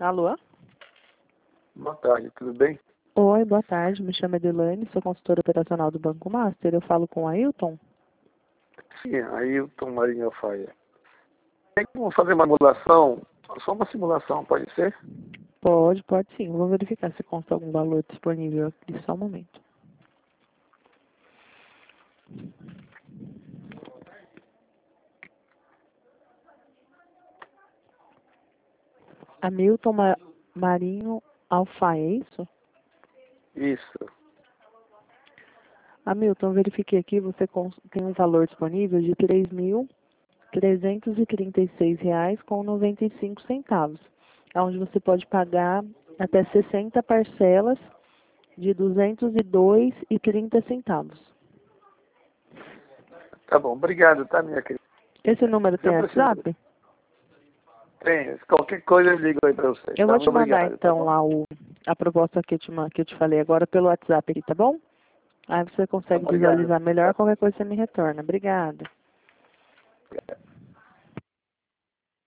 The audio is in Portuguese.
Alô? Boa tarde, tudo bem? Oi, boa tarde. Me chamo Edilane, sou consultora operacional do Banco Master. Eu falo com o Ailton? Sim, Ailton Marinho Faia. Tem como fazer uma simulação? Só uma simulação, pode ser? Pode sim. Vou verificar se consta algum valor disponível aqui. Só um momento. Hamilton Marinho Alfaia, é isso? Isso. Hamilton, verifiquei aqui, você tem um valor disponível de R$ 3.336,95, onde você pode pagar até 60 parcelas de R$ 202,30. Tá bom, obrigado, tá, minha querida? Esse número tem Eu preciso. WhatsApp? Tem, qualquer coisa eu ligo aí pra vocês. Eu Tá? vou te Muito mandar obrigado, tá então bom? lá a proposta que eu te falei agora pelo WhatsApp aqui, tá bom? Aí você consegue Obrigado. visualizar melhor, qualquer coisa você me retorna. Obrigada.